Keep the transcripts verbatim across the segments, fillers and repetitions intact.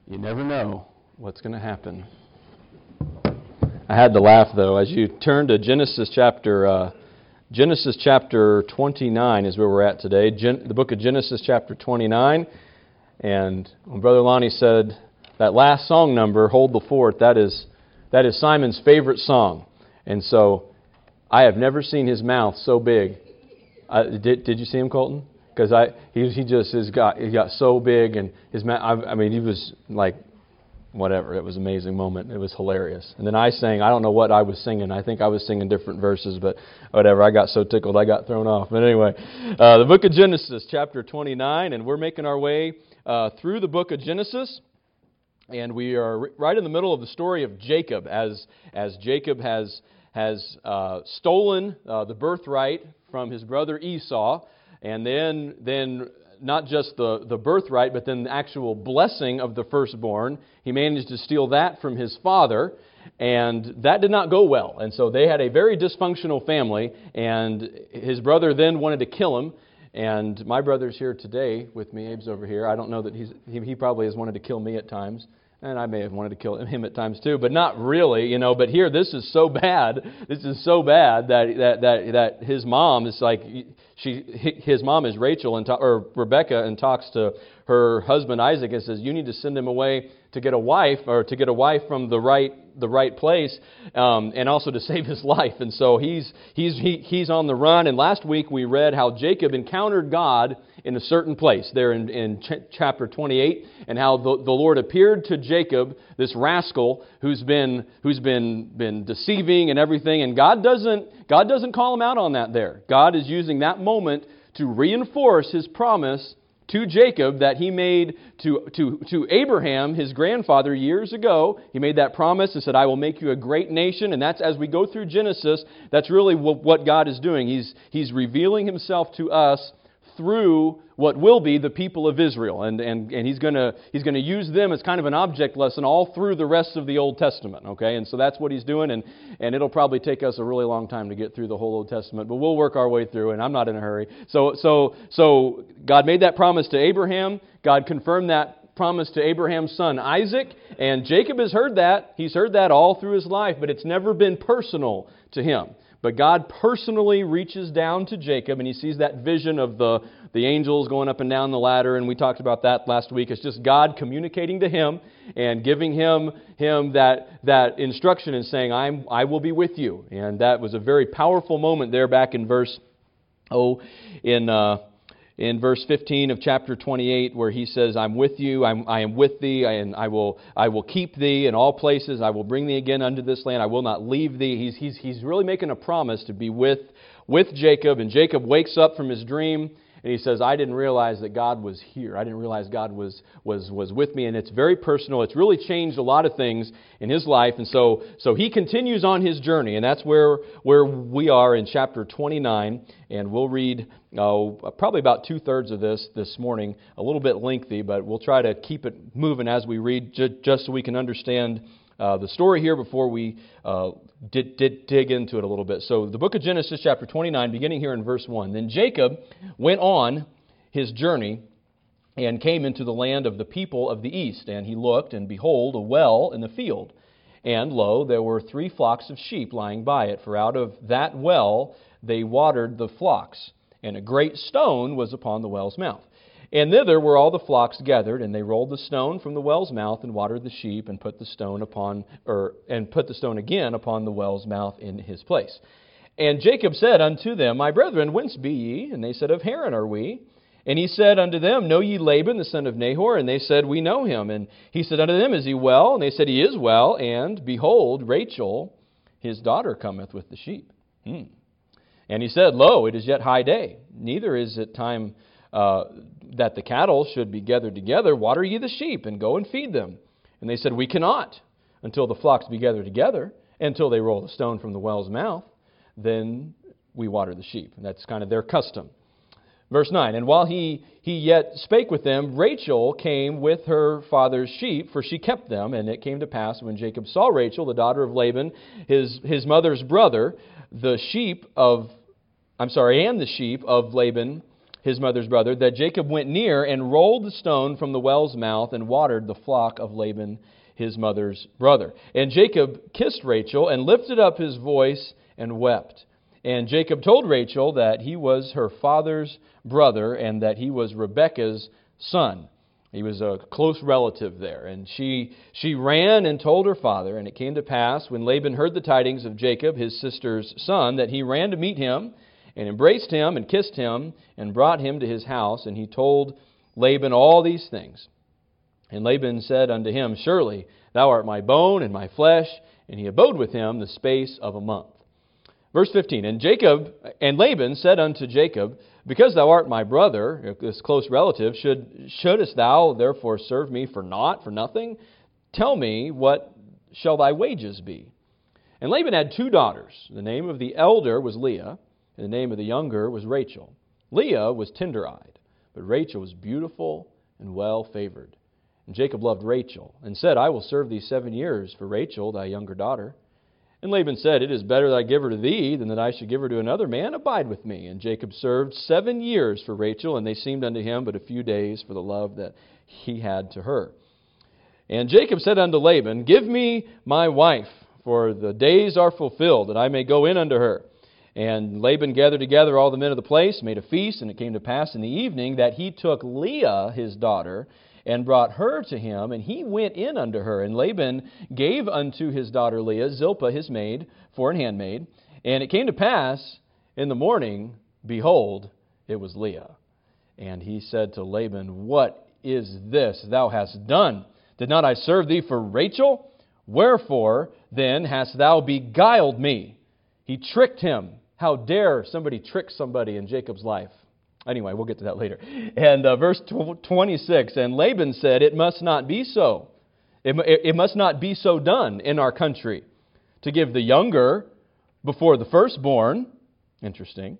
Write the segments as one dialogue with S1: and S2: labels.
S1: You never know what's going to happen. I had to laugh, though. As you turn to Genesis chapter uh, Genesis chapter twenty-nine is where we're at today. Gen- the book of Genesis chapter twenty-nine. And when Brother Lonnie said that last song number, Hold the Fort, that is that is Simon's favorite song. And so I have never seen his mouth so big. Uh, did Did you see him, Colton? Because I he he just has got he got so big, and his mouth. I, I mean, he was like whatever. It was an amazing moment. It was hilarious. And then I sang. I don't know what I was singing. I think I was singing different verses, but whatever. I got so tickled I got thrown off. But anyway, uh, the book of Genesis, chapter twenty-nine, and we're making our way uh, through the book of Genesis. And we are right in the middle of the story of Jacob, as as Jacob has has uh, stolen uh, the birthright from his brother Esau, and then then not just the, the birthright, but then the actual blessing of the firstborn. He managed to steal that from his father, and that did not go well. And so they had a very dysfunctional family, and his brother then wanted to kill him. And my brother's here today with me. Abe's over here. I don't know that he's he, he probably has wanted to kill me at times. And I may have wanted to kill him at times too, but not really, you know. But here, this is so bad. This is so bad that that that, that his mom is like, she his mom is Rachel and or Rebecca, and talks to her husband Isaac and says, "You need to send him away to get a wife, or to get a wife from the right the right place, um, and also to save his life." And so he's he's he, he's on the run. And last week we read how Jacob encountered God in a certain place there in, in ch- chapter twenty-eight, and how the, the Lord appeared to Jacob, this rascal who's been who's been been deceiving and everything. And God doesn't God doesn't call him out on that there. God is using that moment to reinforce His promise to Jacob that He made to, to, to Abraham, his grandfather, years ago. He made that promise and said, "I will make you a great nation." And that's, as we go through Genesis, that's really what God is doing. He's, he's revealing Himself to us through what will be the people of Israel. And, and, and He's going to He's going to use them as kind of an object lesson all through the rest of the Old Testament. Okay, and so that's what He's doing. And, and it'll probably take us a really long time to get through the whole Old Testament, but we'll work our way through, and I'm not in a hurry. So, so, so God made that promise to Abraham. God confirmed that promise to Abraham's son Isaac. And Jacob has heard that. He's heard that all through his life, but it's never been personal to him. But God personally reaches down to Jacob, and He sees that vision of the, the angels going up and down the ladder, and we talked about that last week. It's just God communicating to him and giving him him that that instruction and saying, "I'm I will be with you." And that was a very powerful moment there back in verse oh in uh, in verse fifteen of chapter twenty-eight, where He says, "I'm with you, I'm, I am with thee, and I will I will keep thee in all places. I will bring thee again unto this land. I will not leave thee." He's he's he's really making a promise to be with with Jacob. And Jacob wakes up from his dream, and he says, "I didn't realize that God was here. I didn't realize God was was was with me." And it's very personal. It's really changed a lot of things in his life. And so so he continues on his journey, and that's where where we are in chapter twenty-nine. And we'll read uh, probably about two thirds of this this morning. A little bit lengthy, but we'll try to keep it moving as we read, ju- just so we can understand uh, the story here before we uh, did, did dig into it a little bit. So the book of Genesis, chapter twenty-nine, beginning here in verse one. "Then Jacob went on his journey and came into the land of the people of the east. And he looked, and behold, a well in the field. And lo, there were three flocks of sheep lying by it. For out of that well they watered the flocks. And a great stone was upon the well's mouth. And thither were all the flocks gathered, and they rolled the stone from the well's mouth, and watered the sheep, and put the stone upon, or and put the stone again upon the well's mouth in his place. And Jacob said unto them, My brethren, whence be ye? And they said, Of Haran are we. And he said unto them, Know ye Laban, the son of Nahor? And they said, We know him. And he said unto them, Is he well? And they said, He is well. And behold, Rachel, his daughter, cometh with the sheep. Hmm. And he said, Lo, it is yet high day, neither is it time uh, that the cattle should be gathered together. Water ye the sheep, and go and feed them. And they said, We cannot, until the flocks be gathered together, until they roll the stone from the well's mouth. Then we water the sheep. And that's kind of their custom. Verse nine, And while he, he yet spake with them, Rachel came with her father's sheep, for she kept them. And it came to pass, when Jacob saw Rachel, the daughter of Laban, his, his mother's brother, the sheep of, I'm sorry, and the sheep of Laban, his mother's brother, that Jacob went near and rolled the stone from the well's mouth and watered the flock of Laban, his mother's brother. And Jacob kissed Rachel and lifted up his voice and wept. And Jacob told Rachel that he was her father's brother and that he was Rebekah's son. He was a close relative there. And she she ran and told her father. And it came to pass, when Laban heard the tidings of Jacob, his sister's son, that he ran to meet him and embraced him and kissed him and brought him to his house. And he told Laban all these things. And Laban said unto him, Surely thou art my bone and my flesh. And he abode with him the space of a month. Verse fifteen, And Jacob and Laban said unto Jacob, Because thou art my brother, this close relative, should shouldest thou therefore serve me for naught, for nothing? Tell me, what shall thy wages be? And Laban had two daughters. The name of the elder was Leah, and the name of the younger was Rachel. Leah was tender-eyed, but Rachel was beautiful and well-favored. And Jacob loved Rachel, and said, I will serve thee seven years for Rachel, thy younger daughter. And Laban said, It is better that I give her to thee than that I should give her to another man. Abide with me. And Jacob served seven years for Rachel, and they seemed unto him but a few days for the love that he had to her. And Jacob said unto Laban, Give me my wife, for the days are fulfilled, that I may go in unto her. And Laban gathered together all the men of the place, made a feast, and it came to pass in the evening that he took Leah his daughter, and brought her to him, and he went in unto her. And Laban gave unto his daughter Leah Zilpah his maid for an handmaid. And it came to pass in the morning, behold, it was Leah. And he said to Laban, What is this thou hast done? Did not I serve thee for Rachel? Wherefore then hast thou beguiled me? He tricked him. How dare somebody trick somebody in Jacob's life? Anyway, we'll get to that later. And uh, verse twenty-six, And Laban said, It must not be so. It, it must not be so done in our country, to give the younger before the firstborn. Interesting.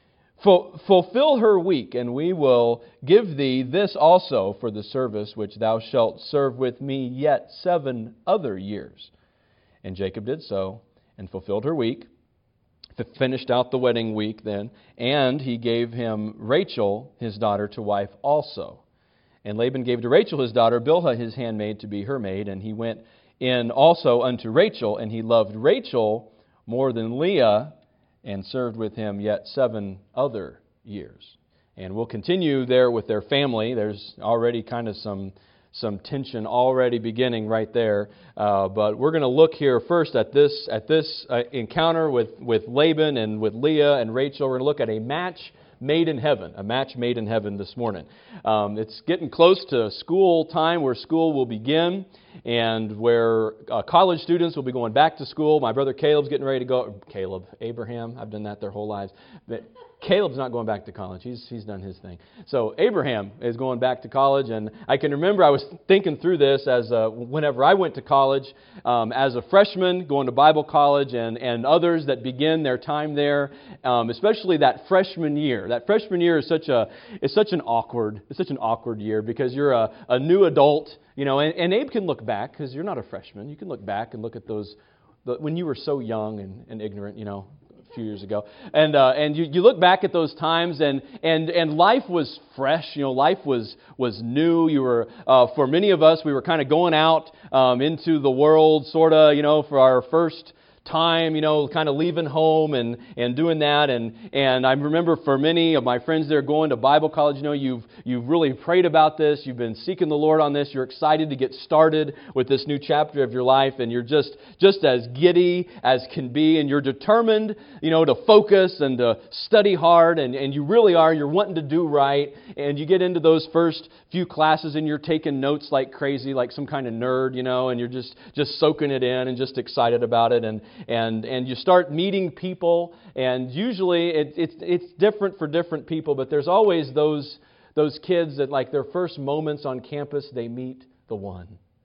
S1: Ful- fulfill her week, and we will give thee this also for the service which thou shalt serve with me yet seven other years. And Jacob did so, and fulfilled her week. Finished out the wedding week then, and he gave him Rachel, his daughter, to wife also. And Laban gave to Rachel his daughter Bilhah his handmaid to be her maid, and he went in also unto Rachel, and he loved Rachel more than Leah, and served with him yet seven other years. And we'll continue there with their family. There's already kind of some some tension already beginning right there. Uh, but we're going to look here first at this at this uh, encounter with, with Laban and with Leah and Rachel. We're going to look at a match made in heaven, a match made in heaven this morning. Um, it's getting close to school time where school will begin and where uh, college students will be going back to school. My brother Caleb's getting ready to go. Caleb, Abraham, I've done that their whole lives. But Caleb's not going back to college. He's he's done his thing. So Abraham is going back to college, and I can remember I was thinking through this as uh, whenever I went to college um, as a freshman, going to Bible college, and, and others that begin their time there, um, especially that freshman year. That freshman year is such a is such an awkward it's such an awkward year because you're a, a new adult, you know. And, and Abe can look back because you're not a freshman. You can look back and look at those the, when you were so young and, and ignorant, you know. Few years ago, and uh, and you, you look back at those times, and and and life was fresh. You know, life was was new. You were uh, for many of us, we were kind of going out um, into the world, sort of, you know, for our first time, you know, kind of leaving home and, and doing that. And, and I remember for many of my friends there going to Bible college, you know, you've, you've really prayed about this. You've been seeking the Lord on this. You're excited to get started with this new chapter of your life. And you're just, just as giddy as can be. And you're determined, you know, to focus and to study hard. And, and you really are. You're wanting to do right. And you get into those first few classes and you're taking notes like crazy, like some kind of nerd, you know, and you're just, just soaking it in and just excited about it. And And and you start meeting people, and usually it, it's it's different for different people, but there's always those those kids that, like, their first moments on campus, they meet the one.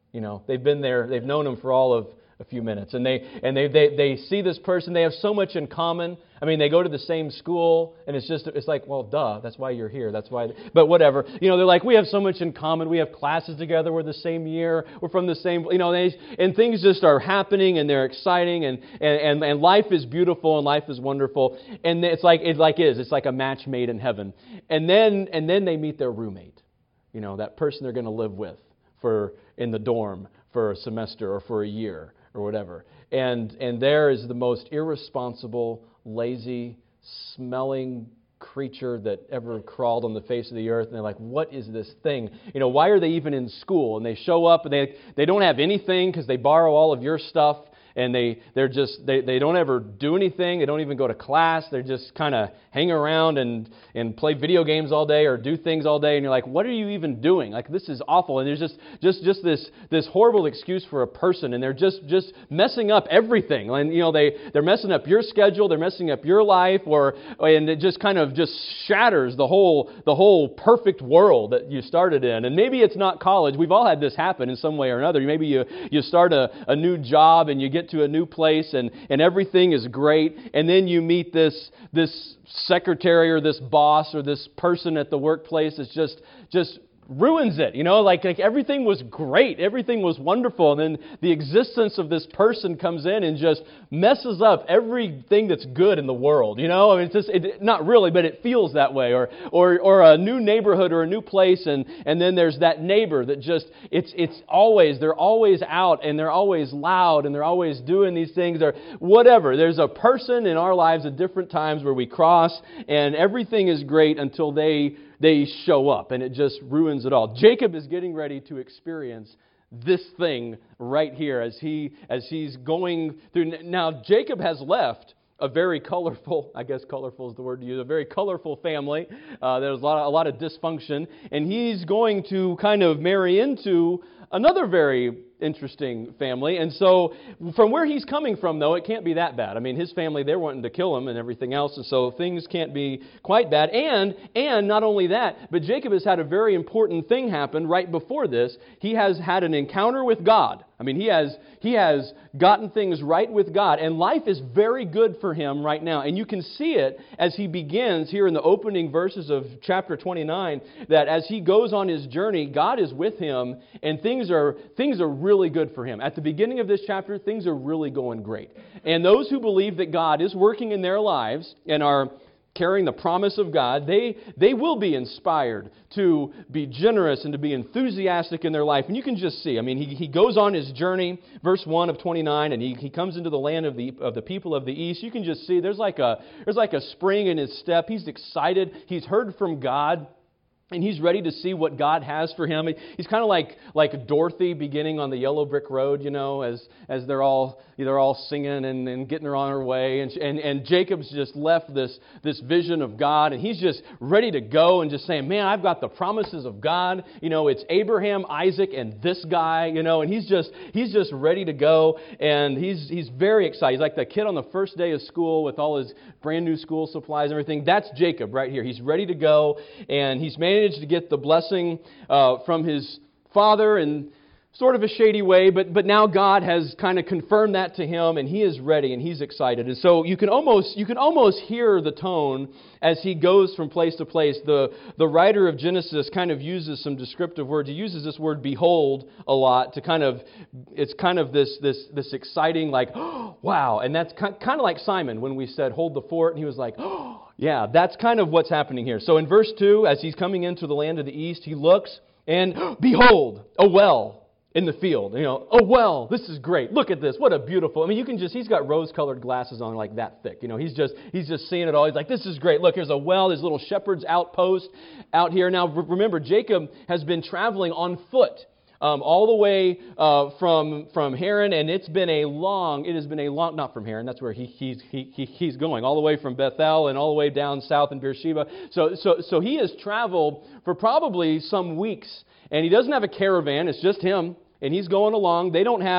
S1: You know, they've been there, they've known him for all of a few minutes. And they and they, they they see this person, they have so much in common. I mean, they go to the same school, and it's just, it's like, well, duh, that's why you're here. That's why, but whatever. You know, they're like, we have so much in common. We have classes together. We're the same year. We're from the same, you know, they, and things just are happening, and they're exciting, and, and, and, and life is beautiful, and life is wonderful. And it's like, it like is. It's like a match made in heaven. And then, and then they meet their roommate. You know, that person they're going to live with for, in the dorm for a semester or for a year or whatever. And, and there is the most irresponsible, lazy, smelling creature that ever crawled on the face of the earth. And they're like, what is this thing? You know, why are they even in school? And they show up and they they don't have anything because they borrow all of your stuff. And they, they're just, they, they don't ever do anything. They don't even go to class. They're just kind of hang around and, and play video games all day or do things all day. And you're like, what are you even doing? Like, this is awful. And there's just, just, just this, this horrible excuse for a person. And they're just, just messing up everything. And, you know, they, they're messing up your schedule. They're messing up your life. Or, and it just kind of just shatters the whole, the whole perfect world that you started in. And maybe it's not college. We've all had this happen in some way or another. Maybe you, you start a, a new job and you get to a new place and, and everything is great, and then you meet this this secretary or this boss or this person at the workplace that's just just ruins it. You know, like, like everything was great, everything was wonderful, and then the existence of this person comes in and just messes up everything that's good in the world. You know, I mean, it's just it, not really, but it feels that way. Or or or a new neighborhood or a new place, and and then there's that neighbor that just it's it's always they're always out and they're always loud and they're always doing these things or whatever. There's a person in our lives at different times where we cross and everything is great until they. They show up, and it just ruins it all. Jacob is getting ready to experience this thing right here as he as he's going through. Now, Jacob has left a very colorful, I guess colorful is the word to use, a very colorful family. Uh, there's a lot, of, a lot of dysfunction, and he's going to kind of marry into another very interesting family. And so from where he's coming from, though, it can't be that bad. I mean, his family, they're wanting to kill him and everything else, and so things can't be quite bad. And and not only that, but Jacob has had a very important thing happen right before this. He has had an encounter with God. I mean, he has he has gotten things right with God, and life is very good for him right now. And you can see it as he begins here in the opening verses of chapter twenty-nine, that as he goes on his journey, God is with him, and things are things are really good for him. At the beginning of this chapter, things are really going great. And those who believe that God is working in their lives and are carrying the promise of God, they they will be inspired to be generous and to be enthusiastic in their life. And you can just see, I mean, he, he goes on his journey, verse one of twenty-nine, and he, he comes into the land of the of the people of the east. You can just see there's like a there's like a spring in his step. He's excited. He's heard from God. And he's ready to see what God has for him. He's kind of like like Dorothy beginning on the yellow brick road, you know, as as they're all they're all singing and, and getting her on her way. And, and and Jacob's just left this this vision of God, and he's just ready to go and just saying, man, I've got the promises of God. You know, it's Abraham, Isaac, and this guy. You know, and he's just he's just ready to go, and he's he's very excited. He's like the kid on the first day of school with all his brand new school supplies and everything. That's Jacob right here. He's ready to go, and he's made to get the blessing uh, from his father in sort of a shady way, but but now God has kind of confirmed that to him, and he is ready and he's excited. And so you can almost you can almost hear the tone as he goes from place to place. The the writer of Genesis kind of uses some descriptive words. He uses this word "behold" a lot to kind of it's kind of this this this exciting like oh, wow, and that's kind of like Simon when we said hold the fort, and he was like oh. Yeah, that's kind of what's happening here. So in verse two, as he's coming into the land of the east, he looks and behold, a well in the field. You know, a well, this is great. Look at this. What a beautiful. I mean, you can just, he's got rose-colored glasses on like that thick. You know, he's just, he's just seeing it all. He's like, this is great. Look, here's a well, this little shepherd's outpost out here. Now, remember, Jacob has been traveling on foot. Um, all the way uh, from from Haran, and it's been a long. It has been a long. Not from Haran. That's where he he's he, he he's going. All the way from Bethel and all the way down south in Beersheba. So so so he has traveled for probably some weeks, and he doesn't have a caravan. It's just him, and he's going along. They don't have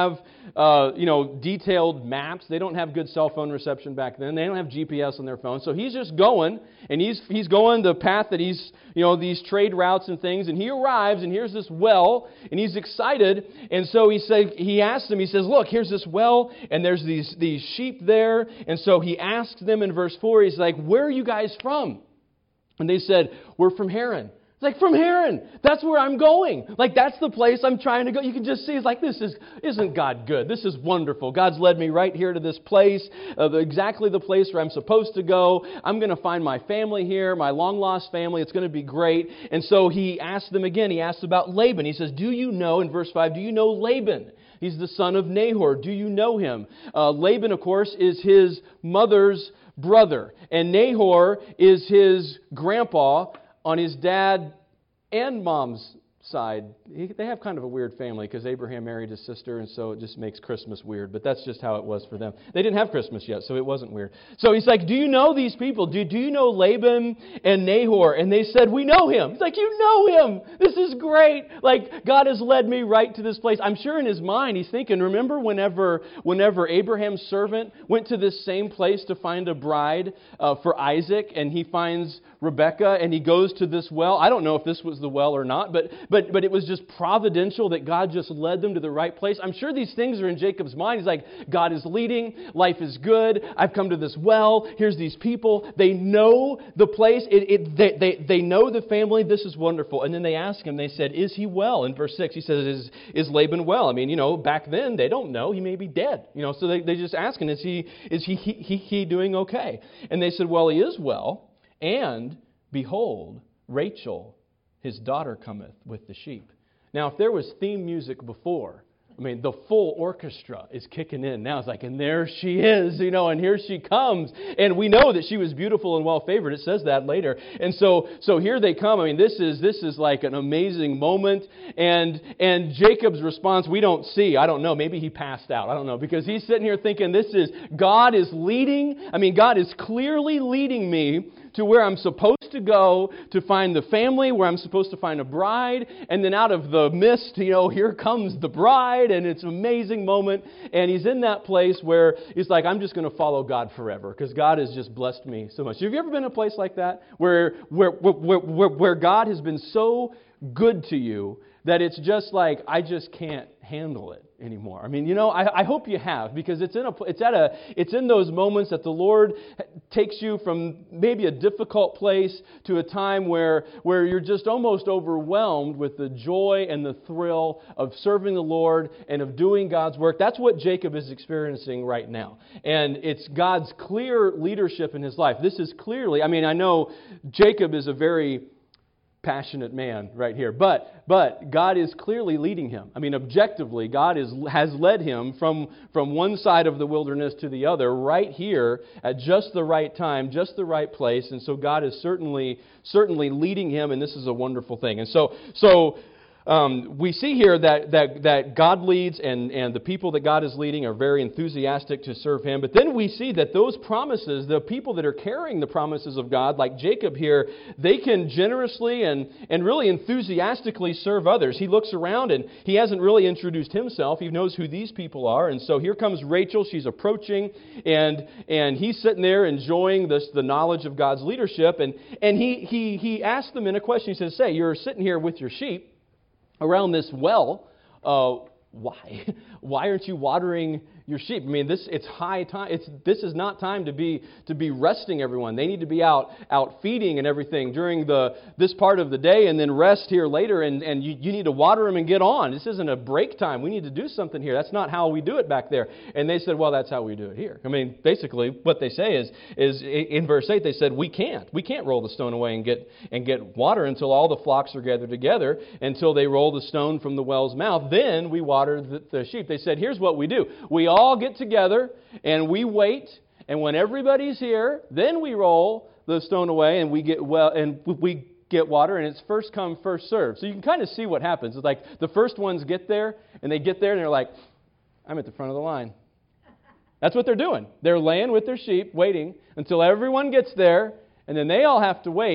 S1: uh, you know, detailed maps. They don't have good cell phone reception back then. They don't have G P S on their phone. So he's just going, and he's he's going the path that he's, you know, these trade routes and things. And he arrives, and here's this well, and he's excited. And so he said, he asks them, he says, look, here's this well, and there's these these sheep there. And so he asks them in verse four, he's like, where are you guys from? And they said, we're from Haran. It's like, from Haran, that's where I'm going. Like, that's the place I'm trying to go. You can just see, it's like, this is, isn't God good? This is wonderful. God's led me right here to this place, uh, exactly the place where I'm supposed to go. I'm going to find my family here, my long-lost family. It's going to be great. And so he asked them again, he asked about Laban. He says, do you know, in verse five, do you know Laban? He's the son of Nahor. Do you know him? Uh, Laban, of course, is his mother's brother. And Nahor is his grandpa on his dad and mom's side. They have kind of a weird family because Abraham married his sister, and so it just makes Christmas weird. But that's just how it was for them. They didn't have Christmas yet, so it wasn't weird. So he's like, do you know these people? Do, do you know Laban and Nahor? And they said, we know him. He's like, you know him. This is great. Like, God has led me right to this place. I'm sure in his mind he's thinking, remember whenever whenever Abraham's servant went to this same place to find a bride uh, for Isaac, and he finds Rebekah, and he goes to this well. I don't know if this was the well or not, but but but it was just providential that God just led them to the right place. I'm sure these things are in Jacob's mind. He's like, God is leading. Life is good. I've come to this well. Here's these people. They know the place. It, it, they, they, they know the family. This is wonderful. And then they ask him, they said, is he well? In verse six, he says, is, is Laban well? I mean, you know, back then, they don't know. He may be dead. You know, so they, they just ask him, is he, is he, he, he, he doing okay? And they said, well, he is well. And behold, Rachel, his daughter, cometh with the sheep. Now, if there was theme music before, I mean, the full orchestra is kicking in. Now it's like, and there she is, you know, and here she comes. And we know that she was beautiful and well-favored. It says that later. And so so here they come. I mean, this is this is like an amazing moment. And and Jacob's response, we don't see. I don't know. Maybe he passed out. I don't know. Because he's sitting here thinking, this is, God is leading. I mean, God is clearly leading me to where I'm supposed to go to find the family, where I'm supposed to find a bride. And then out of the mist, you know, here comes the bride. And it's an amazing moment. And he's in that place where he's like, I'm just going to follow God forever because God has just blessed me so much. Have you ever been in a place like that where where where where, where God has been so good to you that it's just like, I just can't handle it anymore? I mean, you know, I, I hope you have, because it's in a it's at a it's in those moments that the Lord takes you from maybe a difficult place to a time where where you're just almost overwhelmed with the joy and the thrill of serving the Lord and of doing God's work. That's what Jacob is experiencing right now. And it's God's clear leadership in his life. This is clearly, I mean, I know Jacob is a very passionate man right here. But but God is clearly leading him. I mean, objectively, God is has led him from, from one side of the wilderness to the other right here at just the right time, just the right place. And so God is certainly certainly leading him, and this is a wonderful thing. And so so Um, we see here that, that, that God leads, and, and the people that God is leading are very enthusiastic to serve Him. But then we see that those promises, the people that are carrying the promises of God, like Jacob here, they can generously and, and really enthusiastically serve others. He looks around and he hasn't really introduced himself. He knows who these people are. And so here comes Rachel. She's approaching, and and he's sitting there enjoying this, the knowledge of God's leadership. And, and he, he, he asks them in a question. He says, say, you're sitting here with your sheep around this well, uh, why? Why aren't you watering your sheep? I mean, this it's high time. It's this is not time to be to be resting everyone. They need to be out out feeding and everything during the this part of the day, and then rest here later. And, and you, you need to water them and get on. This isn't a break time. We need to do something here. That's not how we do it back there. And they said, well, that's how we do it here. I mean, basically, what they say is is in verse eight. They said, we can't. We can't roll the stone away and get and get water until all the flocks are gathered together, until they roll the stone from the well's mouth. Then we water the, the sheep. They said, here's what we do. We all get together and we wait, and when everybody's here, then we roll the stone away and we get well and we get water, and it's first come, first served. So you can kind of see what happens. It's like the first ones get there, and they get there and they're like, I'm at the front of the line. That's what they're doing. They're laying with their sheep, waiting until everyone gets there, and then they all have to wait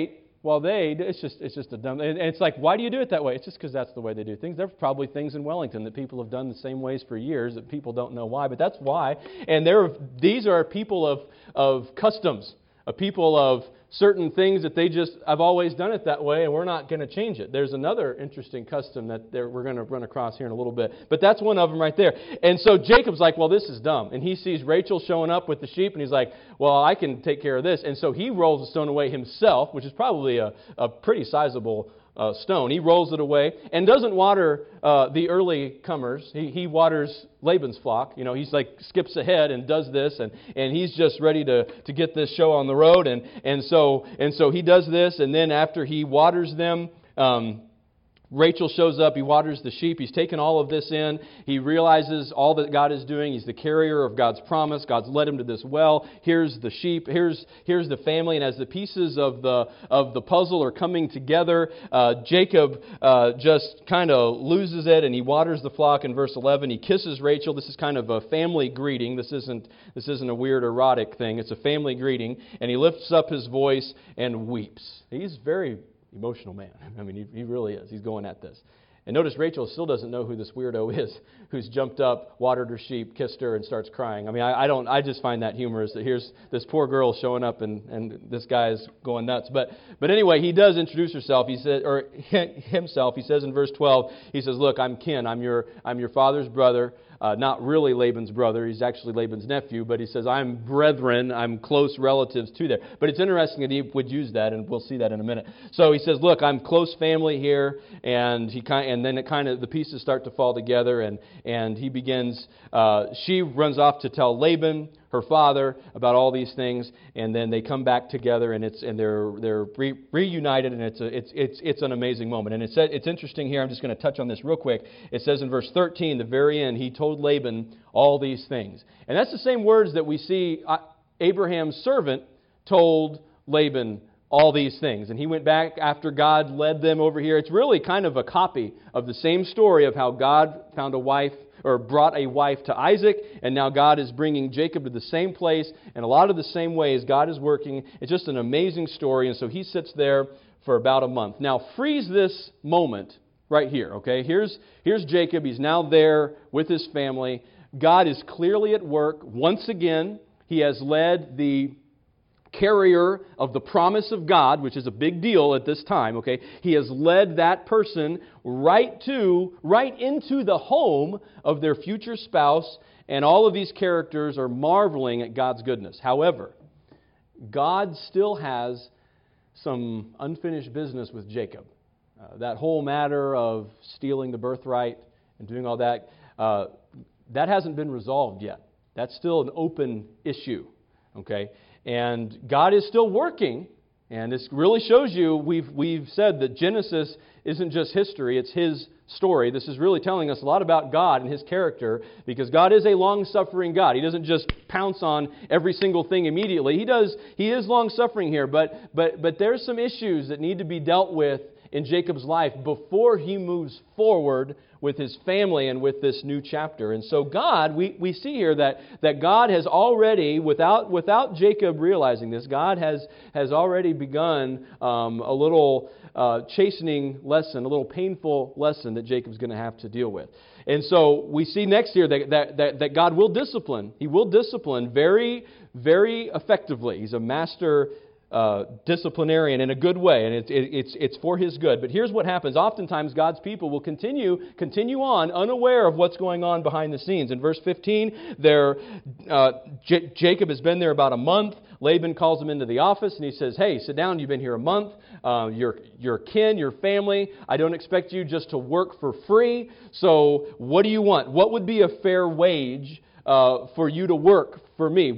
S1: while they, it's just it's just a dumb, and it's like, why do you do it that way? It's just because that's the way they do things. There's probably things in Wellington that people have done the same ways for years that people don't know why, but that's why. And there, these are people of of customs, a people of certain things that they just, I've always done it that way, and we're not going to change it. There's another interesting custom that we're going to run across here in a little bit, but that's one of them right there. And so Jacob's like, well, this is dumb. And he sees Rachel showing up with the sheep, and he's like, well, I can take care of this. And so he rolls the stone away himself, which is probably a, a pretty sizable uh, stone. He rolls it away and doesn't water uh, the early comers. He, he waters Laban's flock. You know, he's like skips ahead and does this, and, and he's just ready to, to get this show on the road. And, and so and so he does this, and then after he waters them, um, Rachel shows up, he waters the sheep, he's taken all of this in, he realizes all that God is doing, he's the carrier of God's promise, God's led him to this well, here's the sheep, here's here's the family, and as the pieces of the of the puzzle are coming together, uh, Jacob uh, just kind of loses it, and he waters the flock in verse eleven, he kisses Rachel. This is kind of a family greeting, this isn't, this isn't a weird erotic thing, it's a family greeting, and he lifts up his voice and weeps. He's very emotional man. I mean, he, he really is. He's going at this. And notice Rachel still doesn't know who this weirdo is who's jumped up, watered her sheep, kissed her, and starts crying. I mean, I, I don't. I just find that humorous that here's this poor girl showing up and, and this guy is going nuts. But but anyway, he does introduce herself. He said, or himself. He says in verse twelve. He says, "Look, I'm kin. I'm your I'm your father's brother." Uh, not really Laban's brother. He's actually Laban's nephew. But he says, I'm brethren. I'm close relatives to there. But it's interesting that he would use that, and we'll see that in a minute. So he says, look, I'm close family here. And he kind, and then it kind of, the pieces start to fall together. And, and he begins, uh, she runs off to tell Laban, her father, about all these things, and then they come back together, and it's and they're they're re- reunited, and it's a, it's it's it's an amazing moment. And it's it's interesting here. I'm just going to touch on this real quick. It says in verse thirteen, the very end, he told Laban all these things, and that's the same words that we see Abraham's servant told Laban all these things. And he went back after God led them over here. It's really kind of a copy of the same story of how God found a wife, or brought a wife to Isaac, and now God is bringing Jacob to the same place, and a lot of the same ways God is working. It's just an amazing story, and so he sits there for about a month. Now, freeze this moment right here, okay? Here's, here's Jacob. He's now there with his family. God is clearly at work. Once again, he has led the carrier of the promise of God, which is a big deal at this time, okay? He has led that person right to, right into the home of their future spouse, and all of these characters are marveling at God's goodness. However, God still has some unfinished business with Jacob. Uh, that whole matter of stealing the birthright and doing all that, uh, that hasn't been resolved yet. That's still an open issue, okay? And God is still working, and this really shows you, we've we've said that Genesis isn't just history, it's His story. This is really telling us a lot about God and His character, because God is a long-suffering God. He doesn't just pounce on every single thing immediately. He does. He is long-suffering here, but but but there's some issues that need to be dealt with in Jacob's life before he moves forward with his family and with this new chapter. And so God, we, we see here that, that God has already, without without Jacob realizing this, God has, has already begun um, a little uh, chastening lesson, a little painful lesson that Jacob's going to have to deal with. And so we see next here that, that, that, that God will discipline. He will discipline very, very effectively. He's a master Uh, disciplinarian in a good way, and it, it, it's it's for His good. But here's what happens. Oftentimes, God's people will continue continue on unaware of what's going on behind the scenes. In verse fifteen, there, uh, J- Jacob has been there about a month. Laban calls him into the office, and he says, hey, sit down. You've been here a month. Uh, you're, you're kin, your family. I don't expect you just to work for free. So what do you want? What would be a fair wage Uh, for you to work for me?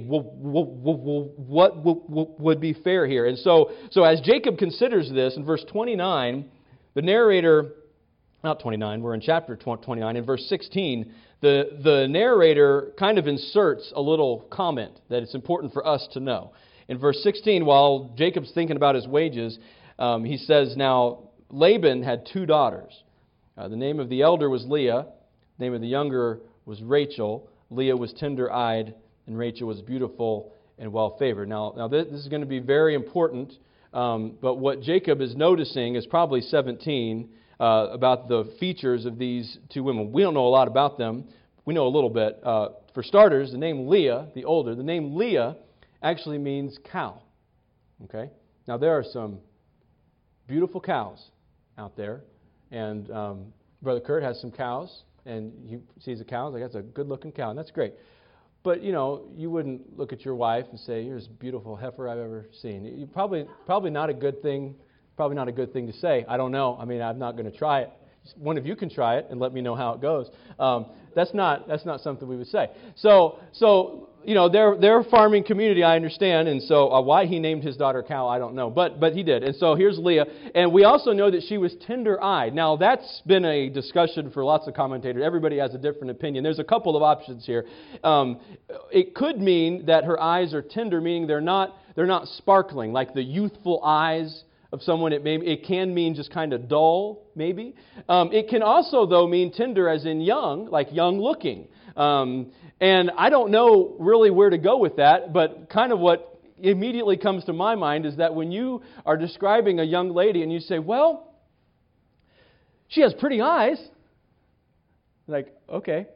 S1: What would be fair here? And so, so as Jacob considers this, in verse twenty-nine, the narrator, not twenty-nine, we're in chapter twenty-nine, in verse sixteen, the, the narrator kind of inserts a little comment that it's important for us to know. In verse sixteen, while Jacob's thinking about his wages, um, he says, now, Laban had two daughters. Uh, the name of the elder was Leah. The name of the younger was Rachel. Leah was tender-eyed, and Rachel was beautiful and well-favored. Now, now this is going to be very important Um, but what Jacob is noticing is probably seventeen uh, about the features of these two women. We don't know a lot about them. We know a little bit. Uh, for starters, the name Leah, the older, the name Leah actually means cow. Okay? Now, there are some beautiful cows out there. And um, Brother Kurt has some cows. And he sees a cow. He's like, that's a good-looking cow. And that's great. But, you know, you wouldn't look at your wife and say, "You're the most beautiful heifer I've ever seen." You probably probably not a good thing, probably not a good thing to say. I don't know. I mean, I'm not going to try it. One of you can try it and let me know how it goes. Um, that's not that's not something we would say. So so you know, they're they're a farming community, I understand, and so uh, why he named his daughter Cow, I don't know, but but he did. And so here's Leah, and we also know that she was tender-eyed. Now that's been a discussion for lots of commentators. Everybody has a different opinion. There's a couple of options here. Um, it could mean that her eyes are tender, meaning they're not they're not sparkling like the youthful eyes of someone. It may it can mean just kind of dull, maybe. Um, it can also, though, mean tender as in young, like young-looking. Um, and I don't know really where to go with that, but kind of what immediately comes to my mind is that when you are describing a young lady and you say, well, she has pretty eyes. Like, okay,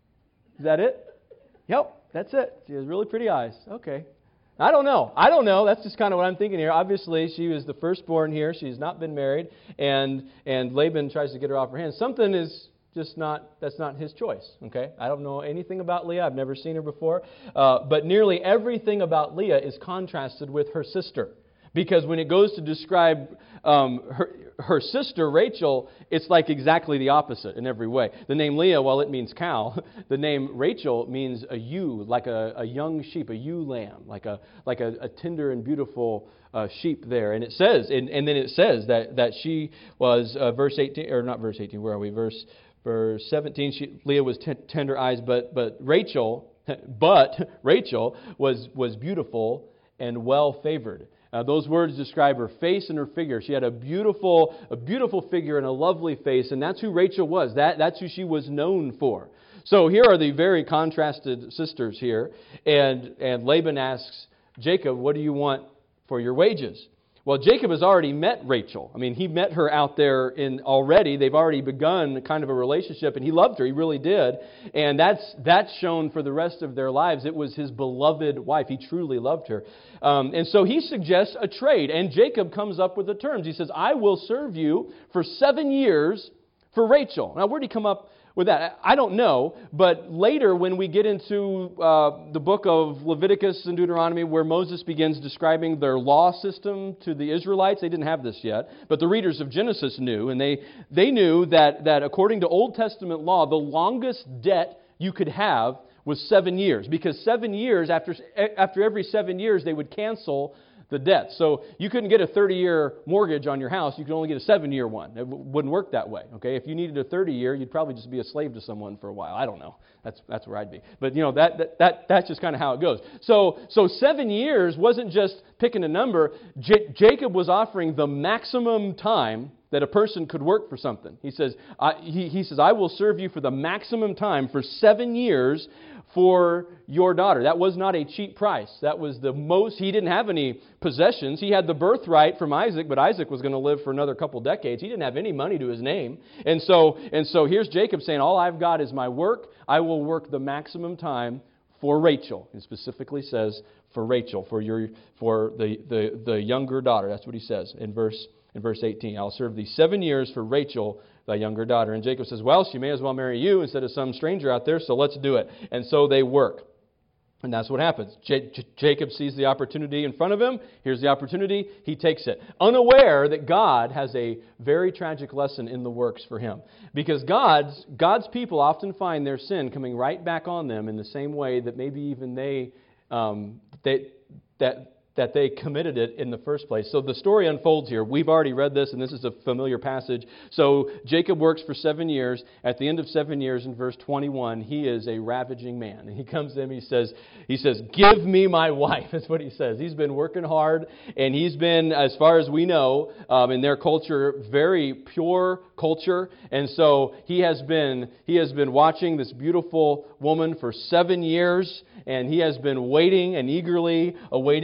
S1: is that it? Yep, that's it. She has really pretty eyes. Okay. I don't know. I don't know. That's just kind of what I'm thinking here. Obviously, she was the firstborn here. She's not been married. And and Laban tries to get her off her hands. Something is just not, that's not his choice. Okay? I don't know anything about Leah. I've never seen her before. Uh, but nearly everything about Leah is contrasted with her sister. Because when it goes to describe um, her, her sister, Rachel, it's like exactly the opposite in every way. The name Leah, while it means cow, the name Rachel means a ewe, like a, a young sheep, a ewe lamb, like a like a, a tender and beautiful uh, sheep there. And it says, and, and then it says that that she was, uh, verse eighteen, or not verse eighteen, where are we? Verse verse seventeen, she, Leah was t- tender eyes, but but Rachel, but Rachel was was beautiful and well favored. Uh, those words describe her face and her figure. She had a beautiful, a beautiful figure and a lovely face, and that's who Rachel was. That, that's who she was known for. So here are the very contrasted sisters here, and and Laban asks Jacob, "What do you want for your wages?" Well, Jacob has already met Rachel. I mean, he met her out there in already. They've already begun kind of a relationship, and he loved her. He really did. And that's that's shown for the rest of their lives. It was his beloved wife. He truly loved her. Um, and so he suggests a trade, and Jacob comes up with the terms. He says, "I will serve you for seven years for Rachel." Now, where did he come up with that? I don't know, but later when we get into uh, the book of Leviticus and Deuteronomy, where Moses begins describing their law system to the Israelites, they didn't have this yet, but the readers of Genesis knew, and they, they knew that, that according to Old Testament law, the longest debt you could have was seven years, because seven years, after, after every seven years, they would cancel the debt. So you couldn't get a thirty-year mortgage on your house. You could only get a seven-year one. It w- wouldn't work that way. Okay, if you needed a thirty-year, you'd probably just be a slave to someone for a while. I don't know. That's that's where I'd be. But you know that that, that that's just kind of how it goes. So so seven years wasn't just picking a number. J- Jacob was offering the maximum time that a person could work for something. He says I, he he says I will serve you for the maximum time for seven years for your daughter. That was not a cheap price. That was the most. He didn't have any possessions. He had the birthright from Isaac, but Isaac was going to live for another couple decades. He didn't have any money to his name. And so, and so here's Jacob saying, all I've got is my work. I will work the maximum time for Rachel. He specifically says for Rachel, for your, for the, the, the younger daughter. That's what he says in verse in verse eighteen. I'll serve thee seven years for Rachel, thy younger daughter. And Jacob says, well, she may as well marry you instead of some stranger out there, so let's do it. And so they work. And that's what happens. J- J- Jacob sees the opportunity in front of him. Here's the opportunity. He takes it. Unaware that God has a very tragic lesson in the works for him. Because God's God's people often find their sin coming right back on them in the same way that maybe even they, um, they that that they committed it in the first place. So the story unfolds here. We've already read this, and this is a familiar passage. So Jacob works for seven years. At the end of seven years, in verse twenty-one, he is a ravaging man. And he comes to him, he says, he says, give me my wife. That's what he says. He's been working hard, and he's been, as far as we know, um, in their culture, very pure culture. And so he has been, he has been watching this beautiful woman for seven years, and he has been waiting and eagerly awaiting this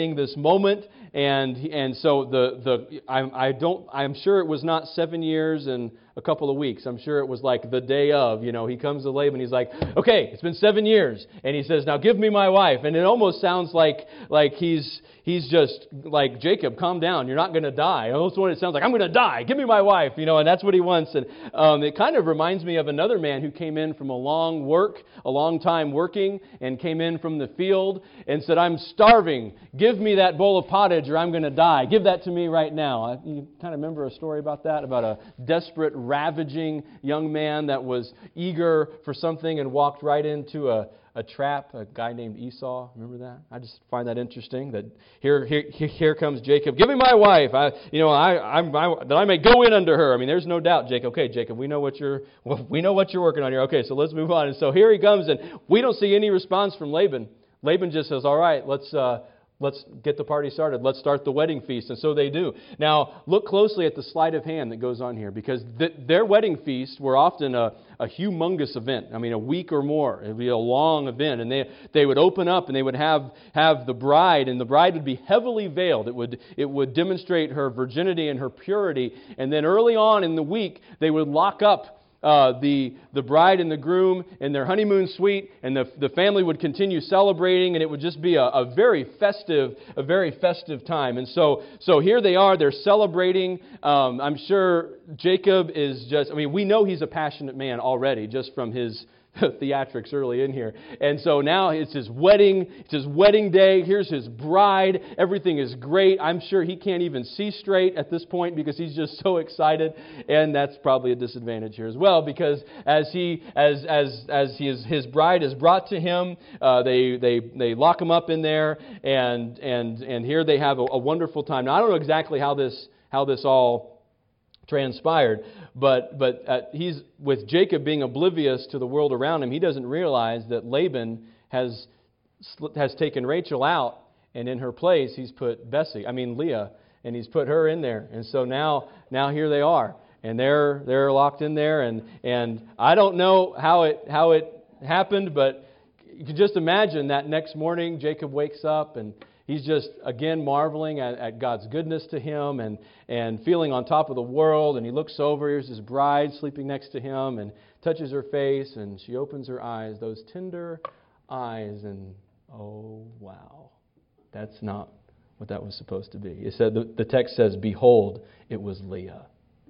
S1: moment, and and so the the I, I don't I'm sure it was not seven years and a couple of weeks. I'm sure it was like the day of. You know, he comes to Laban. He's like, okay, it's been seven years, and he says, now give me my wife. And it almost sounds like like he's he's just like, Jacob, calm down. You're not going to die. Almost what it sounds like. I'm going to die. Give me my wife. You know, and that's what he wants. And um, it kind of reminds me of another man who came in from a long work, a long time working, and came in from the field and said, I'm starving. Give me that bowl of pottage or I'm going to die. Give that to me right now. You kind of remember a story about that, about a desperate, ravaging young man that was eager for something and walked right into a, a trap, a guy named Esau. Remember that? I just find that interesting that here here, here comes Jacob. Give me my wife. I, you know, I, I'm, I, that I may go in under her. I mean, there's no doubt, Jacob. Okay, Jacob, we know what you're, we know what you're working on here. Okay, so let's move on. And so here he comes, and we don't see any response from Laban. Laban just says, all right, let's uh, let's get the party started. Let's start the wedding feast. And so they do. Now, look closely at the sleight of hand that goes on here, because th- their wedding feasts were often a, a humongous event. I mean, a week or more. It would be a long event. And they they would open up and they would have, have the bride, and the bride would be heavily veiled. It would, it would demonstrate her virginity and her purity. And then early on in the week, they would lock up Uh, the the bride and the groom in their honeymoon suite, and the the family would continue celebrating, and it would just be a, a very festive, a very festive time. And so so here they are, they're celebrating. Um, I'm sure Jacob is just, I mean, we know he's a passionate man already just from his theatrics early in here. And so now it's his wedding, it's his wedding day. Here's his bride. Everything is great. I'm sure he can't even see straight at this point because he's just so excited. And that's probably a disadvantage here as well, because as he as as as his his bride is brought to him, uh, they they they lock him up in there, and and and here they have a, a wonderful time. Now I don't know exactly how this how this all transpired, but but uh, he's with Jacob being oblivious to the world around him. He doesn't realize that Laban has has taken Rachel out, and in her place he's put Bessie, I mean Leah, and he's put her in there. And so now now here they are, and they're they're locked in there, and and I don't know how it how it happened, but you can just imagine that next morning Jacob wakes up and he's just, again, marveling at, at God's goodness to him and, and feeling on top of the world. And he looks over, here's his bride sleeping next to him, and touches her face, and she opens her eyes, those tender eyes, and oh, wow. That's not what that was supposed to be. It said, the, the text says, behold, it was Leah.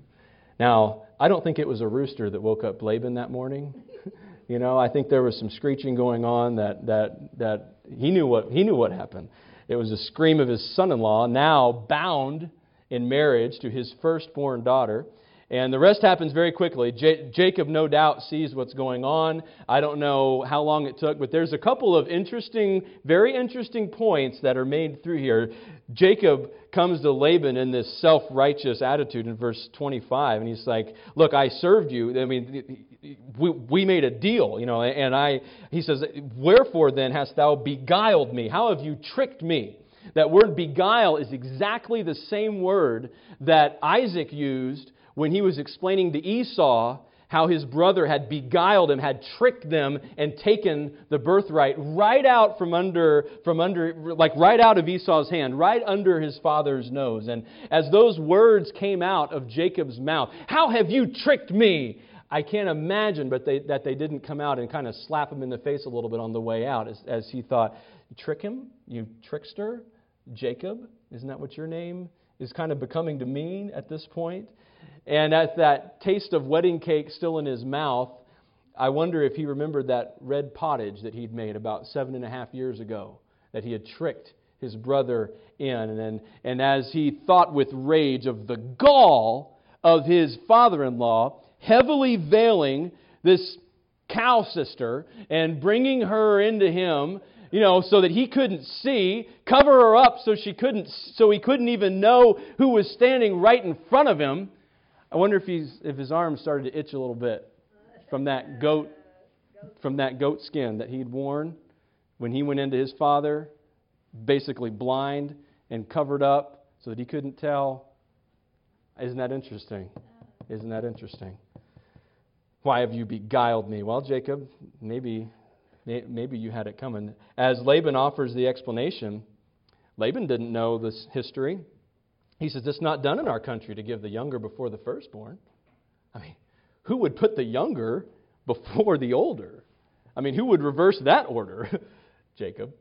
S1: Now, I don't think it was a rooster that woke up Laban that morning. You know, I think there was some screeching going on that that that he knew what he knew what happened. It was a scream of his son-in-law, now bound in marriage to his firstborn daughter. And the rest happens very quickly. J- Jacob, no doubt, sees what's going on. I don't know how long it took, but there's a couple of interesting, very interesting points that are made through here. Jacob comes to Laban in this self-righteous attitude in verse twenty-five, and he's like, look, I served you. I mean, we, we made a deal, you know, and I, he says, wherefore then hast thou beguiled me? How have you tricked me? That word beguile is exactly the same word that Isaac used when he was explaining to Esau how his brother had beguiled him, had tricked them, and taken the birthright right out from under, from under, like right out of Esau's hand, right under his father's nose. And as those words came out of Jacob's mouth, how have you tricked me? I can't imagine but they, that they didn't come out and kind of slap him in the face a little bit on the way out, as, as he thought, you trick him? You trickster? Jacob? Isn't that what your name is kind of becoming to mean at this point? And at that taste of wedding cake still in his mouth, I wonder if he remembered that red pottage that he'd made about seven and a half years ago, that he had tricked his brother in. And, and as he thought with rage of the gall of his father-in-law, heavily veiling this cow sister and bringing her into him, you know, so that he couldn't see, cover her up so she couldn't, so he couldn't even know who was standing right in front of him. I wonder if he's if his arms started to itch a little bit from that goat from that goat skin that he'd worn when he went into his father, basically blind and covered up so that he couldn't tell. Isn't that interesting? Isn't that interesting? Why have you beguiled me? Well, Jacob, maybe maybe you had it coming. As Laban offers the explanation, Laban didn't know this history. He says, it's not done in our country to give the younger before the firstborn. I mean, who would put the younger before the older? I mean, who would reverse that order? Jacob.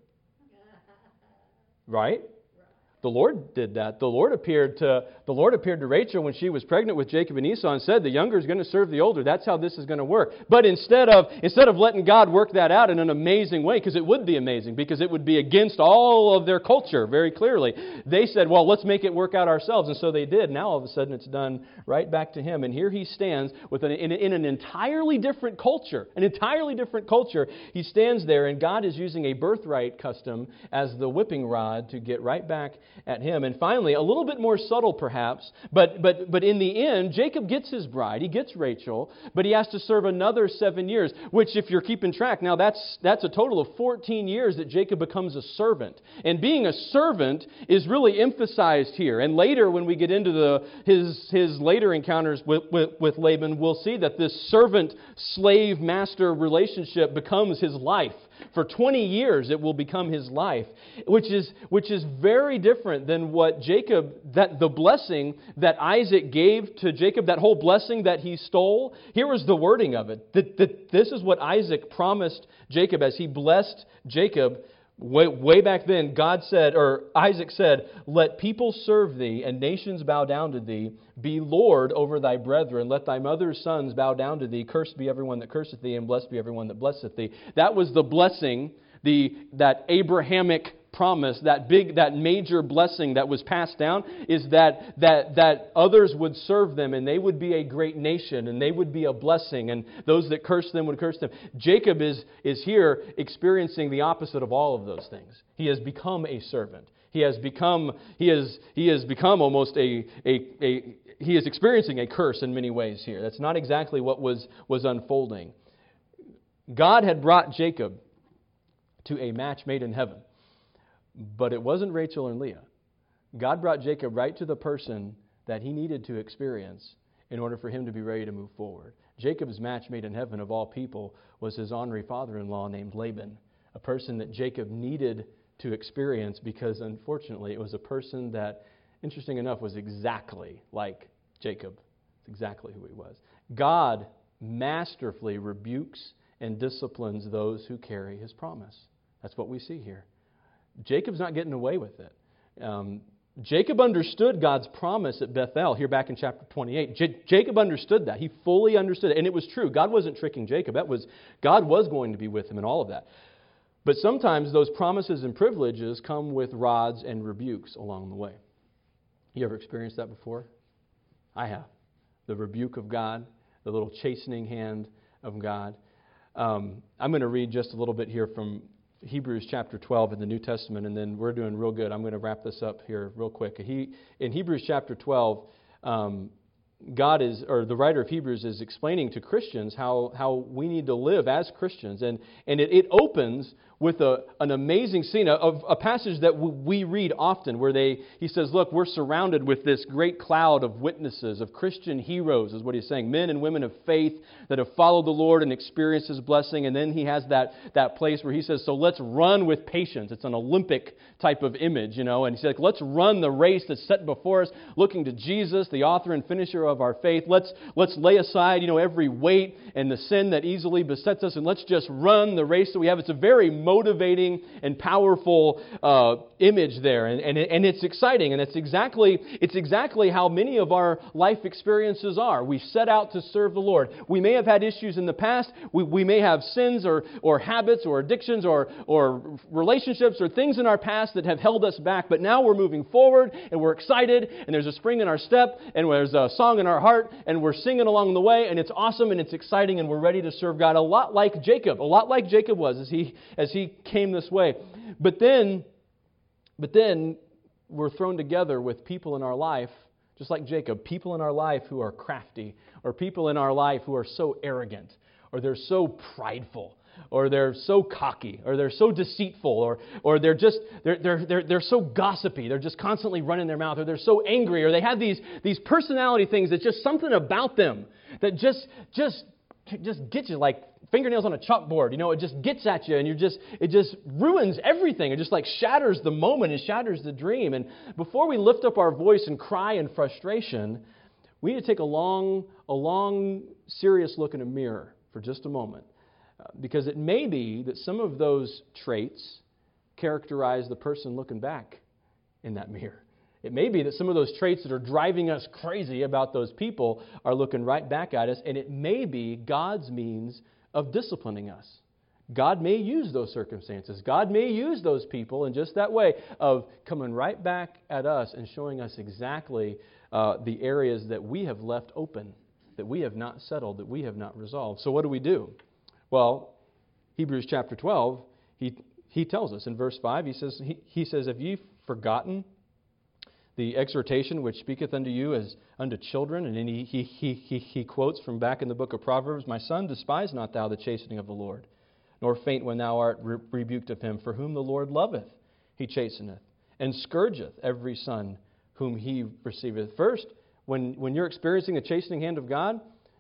S1: Right? The Lord did that. The Lord appeared to the Lord appeared to Rachel when she was pregnant with Jacob and Esau and said, the younger is going to serve the older. That's how this is going to work. But instead of instead of letting God work that out in an amazing way, because it would be amazing, because it would be against all of their culture very clearly, they said, well, let's make it work out ourselves. And so they did. Now all of a sudden it's done right back to him. And here he stands with an, in, in an entirely different culture, an entirely different culture. He stands there, and God is using a birthright custom as the whipping rod to get right back at him. And finally, a little bit more subtle perhaps, but but but in the end, Jacob gets his bride, he gets Rachel, but he has to serve another seven years, which if you're keeping track, now that's that's a total of fourteen years that Jacob becomes a servant. And being a servant is really emphasized here. And later when we get into the his his later encounters with, with, with Laban, we'll see that this servant-slave-master relationship becomes his life. For twenty years it will become his life, which is which is very different than what Jacob, that the blessing that Isaac gave to Jacob, that whole blessing that he stole. Here was the wording of it. That, that this is what Isaac promised Jacob as he blessed Jacob. Way, way back then, God said, or Isaac said, let people serve thee and nations bow down to thee. Be Lord over thy brethren. Let thy mother's sons bow down to thee. Cursed be everyone that curseth thee, and blessed be everyone that blesseth thee. That was the blessing, the that Abrahamic promise, that big, that major blessing that was passed down, is that that that others would serve them, and they would be a great nation, and they would be a blessing, and those that cursed them would curse them. Jacob is is here experiencing the opposite of all of those things. He has become a servant. He has become he has he has become almost a a a he is experiencing a curse in many ways here. That's not exactly what was was unfolding. God had brought Jacob to a match made in heaven. But it wasn't Rachel and Leah. God brought Jacob right to the person that he needed to experience in order for him to be ready to move forward. Jacob's match made in heaven, of all people, was his honorary father-in-law named Laban, a person that Jacob needed to experience because, unfortunately, it was a person that, interesting enough, was exactly like Jacob. It's exactly who he was. God masterfully rebukes and disciplines those who carry his promise. That's what we see here. Jacob's not getting away with it. Um, Jacob understood God's promise at Bethel here back in chapter twenty-eight. J- Jacob understood that. He fully understood it. And it was true. God wasn't tricking Jacob. That was God was going to be with him in all of that. But sometimes those promises and privileges come with rods and rebukes along the way. You ever experienced that before? I have. The rebuke of God, the little chastening hand of God. Um, I'm going to read just a little bit here from Hebrews chapter twelve in the New Testament, and then we're doing real good. I'm going to wrap this up here real quick. He, in Hebrews chapter twelve, um, God is, or the writer of Hebrews is explaining to Christians how, how we need to live as Christians. And, and it, it opens with a, an amazing scene of a passage that we read often where they he says, look, we're surrounded with this great cloud of witnesses, of Christian heroes, is what he's saying. Men and women of faith that have followed the Lord and experienced His blessing. And then he has that, that place where he says, so let's run with patience. It's an Olympic type of image, you know. And he said, let's run the race that's set before us, looking to Jesus, the author and finisher of our faith. Let's let's lay aside, you know, every weight and the sin that easily besets us, and let's just run the race that we have. It's a very motivating and powerful uh, image there, and and, it, and it's exciting, and it's exactly it's exactly how many of our life experiences are. We set out to serve the Lord. We may have had issues in the past. We we may have sins or or habits or addictions or or relationships or things in our past that have held us back. But now we're moving forward, and we're excited, and there's a spring in our step, and there's a song in our heart, and we're singing along the way, and it's awesome, and it's exciting, and we're ready to serve God. A lot like Jacob, a lot like Jacob was as he as he came this way. But then, but then we're thrown together with people in our life, just like Jacob, people in our life who are crafty, or people in our life who are so arrogant, or they're so prideful, or they're so cocky, or they're so deceitful, or or they're just they're they're they're they're so gossipy, they're just constantly running their mouth, or they're so angry, or they have these these personality things that's just something about them that just just just get you like fingernails on a chalkboard. You know, it just gets at you and you just it just ruins everything. It just like shatters the moment, it shatters the dream. And before we lift up our voice and cry in frustration, we need to take a long, a long, serious look in a mirror for just a moment. Uh, because it may be that some of those traits characterize the person looking back in that mirror. It may be that some of those traits that are driving us crazy about those people are looking right back at us, and it may be God's means of disciplining us. God may use those circumstances. God may use those people in just that way of coming right back at us and showing us exactly uh, the areas that we have left open, that we have not settled, that we have not resolved. So what do we do? Well, Hebrews chapter twelve, he he tells us in verse five, he says, he, he says, "Have ye forgotten the exhortation which speaketh unto you as unto children?" And then he, he, he, he, he quotes from back in the book of Proverbs, "My son, despise not thou the chastening of the Lord, nor faint when thou art re- rebuked of him. For whom the Lord loveth, he chasteneth, and scourgeth every son whom he receiveth." First, when, when you're experiencing the chastening hand of God,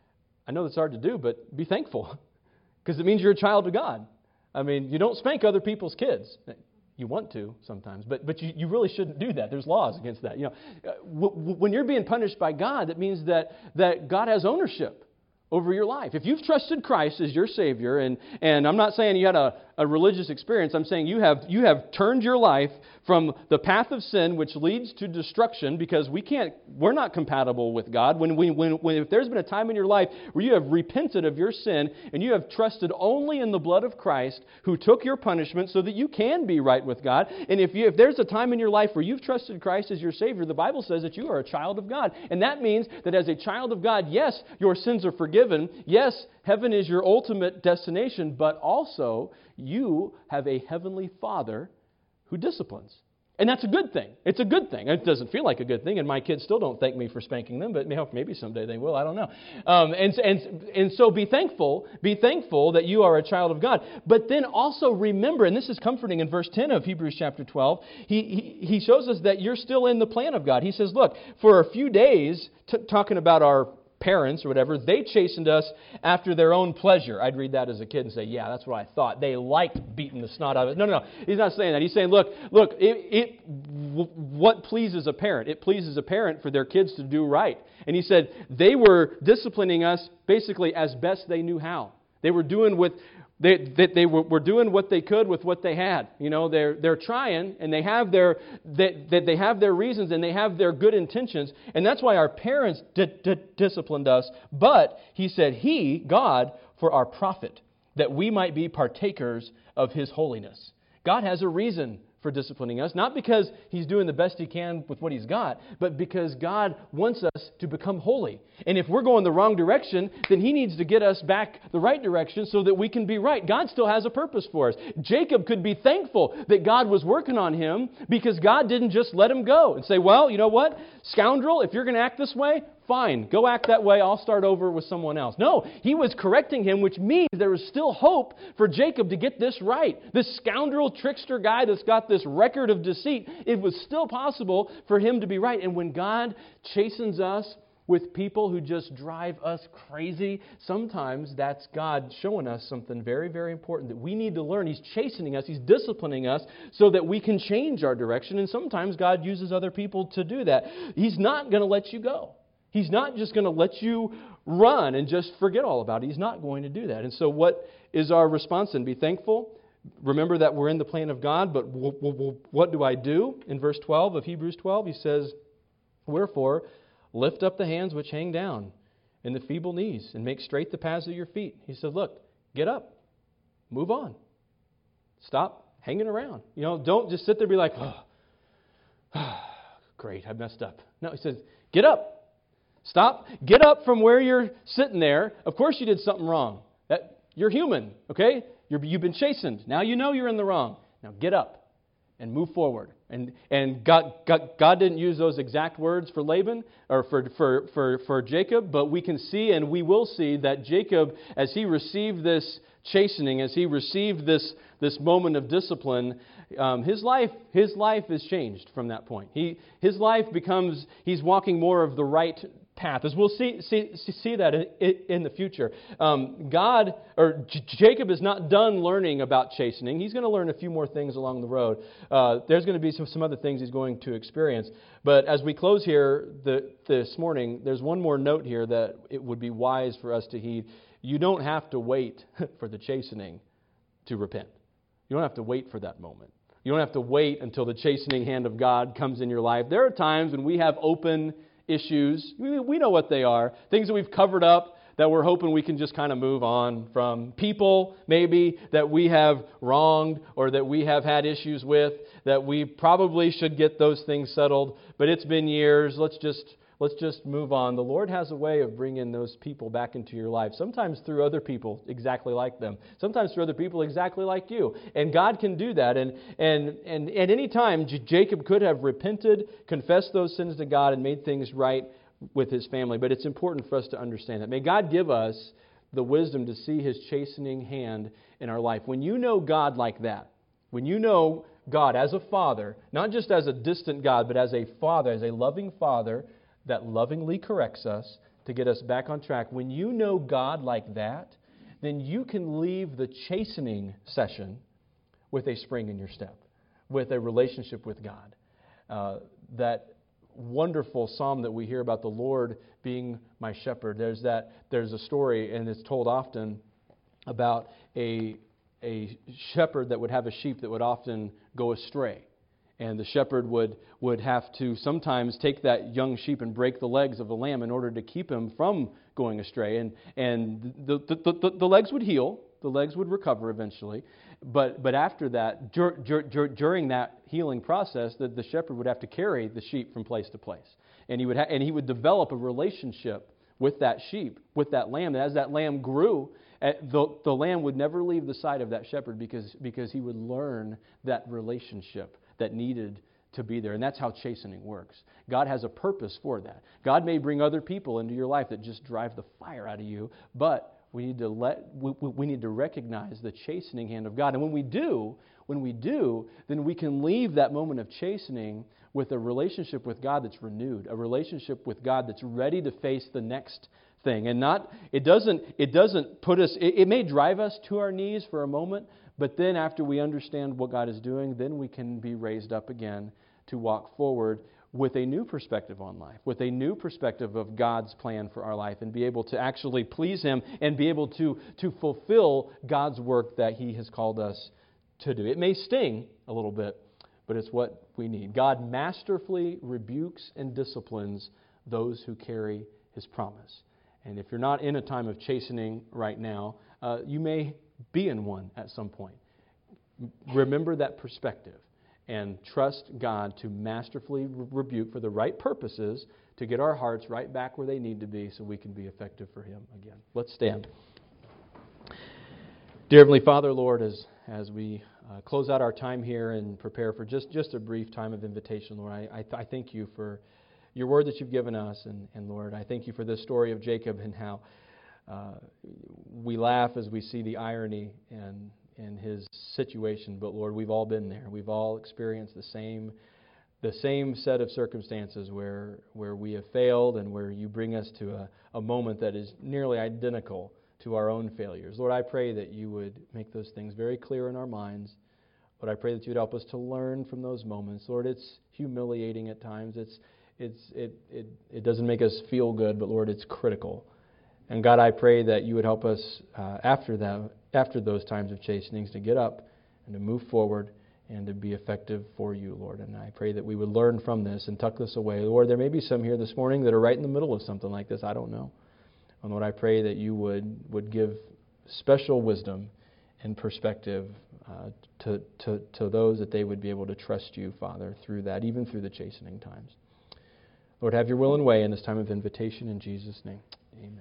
S1: I know that's hard to do, but be thankful, because it means you're a child of God. I mean, you don't spank other people's kids. You want to sometimes, but but you, you really shouldn't do that. There's laws against that. You know, w- w- when you're being punished by God, that means that that God has ownership over your life. If you've trusted Christ as your Savior, and, and I'm not saying you had a, a religious experience, I'm saying you have you have turned your life from the path of sin, which leads to destruction, because we can't, we're not compatible with God. When we when, when if there's been a time in your life where you have repented of your sin and you have trusted only in the blood of Christ, who took your punishment so that you can be right with God, and if you if there's a time in your life where you've trusted Christ as your Savior, the Bible says that you are a child of God, and that means that as a child of God, yes, your sins are forgiven. Yes, heaven is your ultimate destination, but also you have a heavenly Father who disciplines. And that's a good thing. It's a good thing. It doesn't feel like a good thing, and my kids still don't thank me for spanking them, but maybe someday they will. I don't know. Um, and, and, and so be thankful. Be thankful that you are a child of God. But then also remember, and this is comforting in verse ten of Hebrews chapter twelve, he, he, he shows us that you're still in the plan of God. He says, look, for a few days, t- talking about our parents or whatever, they chastened us after their own pleasure. I'd read that as a kid and say, yeah, that's what I thought. They liked beating the snot out of it. No, no, no. He's not saying that. He's saying, look, look, it, it w- what pleases a parent? It pleases a parent for their kids to do right. And he said they were disciplining us basically as best they knew how. They were doing with They, they, they were, were doing what they could with what they had. You know, they're they're trying, and they have their they, they, they have their reasons, and they have their good intentions, and that's why our parents di- di- disciplined us. But he said, He, God, for our profit, that we might be partakers of His holiness. God has a reason for disciplining us, not because He's doing the best He can with what He's got, but because God wants us to become holy. And if we're going the wrong direction, then He needs to get us back the right direction so that we can be right. God still has a purpose for us. Jacob could be thankful that God was working on him, because God didn't just let him go and say, well, you know what, scoundrel, if you're going to act this way, fine, go act that way, I'll start over with someone else. No, He was correcting him, which means there was still hope for Jacob to get this right. This scoundrel, trickster guy that's got this record of deceit, it was still possible for him to be right. And when God chastens us with people who just drive us crazy, sometimes that's God showing us something very, very important that we need to learn. He's chastening us, He's disciplining us so that we can change our direction. And sometimes God uses other people to do that. He's not going to let you go. He's not just going to let you run and just forget all about it. He's not going to do that. And so what is our response then? Be thankful. Remember that we're in the plan of God, but w- w- what do I do? In verse twelve of Hebrews twelve, he says, wherefore, lift up the hands which hang down, and the feeble knees, and make straight the paths of your feet. He said, look, get up. Move on. Stop hanging around. You know, don't just sit there and be like, oh, great, I messed up. No, he says, get up. Stop. Get up from where you're sitting there. Of course you did something wrong. That, you're human, okay? You're, you've been chastened. Now you know you're in the wrong. Now get up and move forward. And and God, God God didn't use those exact words for Laban or for, for, for, for Jacob, but we can see and we will see that Jacob, as he received this chastening, as he received this this moment of discipline, um, his life his life is changed from that point. He his life becomes he's walking more of the right path. As we'll see see, see that in, in the future. Um, God, or J- Jacob is not done learning about chastening. He's going to learn a few more things along the road. Uh, there's going to be some, some other things he's going to experience. But as we close here the, this morning, there's one more note here that it would be wise for us to heed. You don't have to wait for the chastening to repent. You don't have to wait for that moment. You don't have to wait until the chastening hand of God comes in your life. There are times when we have open issues. We know what they are. Things that we've covered up that we're hoping we can just kind of move on from. People, maybe, that we have wronged or that we have had issues with, that we probably should get those things settled. But it's been years. Let's just let's just move on. The Lord has a way of bringing those people back into your life. Sometimes through other people exactly like them. Sometimes through other people exactly like you. And God can do that. And and and at any time, J- Jacob could have repented, confessed those sins to God, and made things right with his family. But it's important for us to understand that. May God give us the wisdom to see His chastening hand in our life. When you know God like that, when you know God as a Father, not just as a distant God, but as a Father, as a loving Father that lovingly corrects us to get us back on track. When you know God like that, then you can leave the chastening session with a spring in your step, with a relationship with God. Uh, that wonderful psalm that we hear about the Lord being my shepherd. There's that. There's a story, and it's told often, about a a shepherd that would have a sheep that would often go astray. And the shepherd would, would have to sometimes take that young sheep and break the legs of the lamb in order to keep him from going astray. And and the the, the, the legs would heal, the legs would recover eventually. But but after that, dur, dur, dur, during that healing process, the, the shepherd would have to carry the sheep from place to place. And he would ha- and he would develop a relationship with that sheep, with that lamb. And as that lamb grew, the, the lamb would never leave the side of that shepherd because because he would learn that relationship that needed to be there. And that's how chastening works. God has a purpose for that. God may bring other people into your life that just drive the fire out of you, but we need to let we, we need to recognize the chastening hand of God. And when we do, when we do, then we can leave that moment of chastening with a relationship with God that's renewed, a relationship with God that's ready to face the next thing. And not it doesn't it doesn't put us it, it may drive us to our knees for a moment, but then after we understand what God is doing, then we can be raised up again to walk forward with a new perspective on life, with a new perspective of God's plan for our life, and be able to actually please Him and be able to, to fulfill God's work that He has called us to do. It may sting a little bit, but it's what we need. God masterfully rebukes and disciplines those who carry His promise. And if you're not in a time of chastening right now, uh, you may be in one at some point. Remember that perspective and trust God to masterfully re- rebuke for the right purposes to get our hearts right back where they need to be so we can be effective for Him again. Let's stand. Dear Heavenly Father, Lord, as as we uh, close out our time here and prepare for just, just a brief time of invitation, Lord, I, I, th- I thank You for Your word that You've given us. And, and Lord, I thank You for this story of Jacob and how uh, we laugh as we see the irony and in his situation, but Lord, we've all been there. We've all experienced the same the same set of circumstances where where we have failed and where You bring us to a, a moment that is nearly identical to our own failures. Lord, I pray that You would make those things very clear in our minds. Lord, I pray that You would help us to learn from those moments. Lord, it's humiliating at times. It's it's it it, it doesn't make us feel good, but Lord, it's critical. And God, I pray that You would help us uh, after that, after those times of chastenings, to get up and to move forward and to be effective for You, Lord. And I pray that we would learn from this and tuck this away. Lord, there may be some here this morning that are right in the middle of something like this. I don't know. And Lord, I pray that You would, would give special wisdom and perspective uh, to, to, to those, that they would be able to trust You, Father, through that, even through the chastening times. Lord, have Your will and way in this time of invitation. In Jesus' name, amen.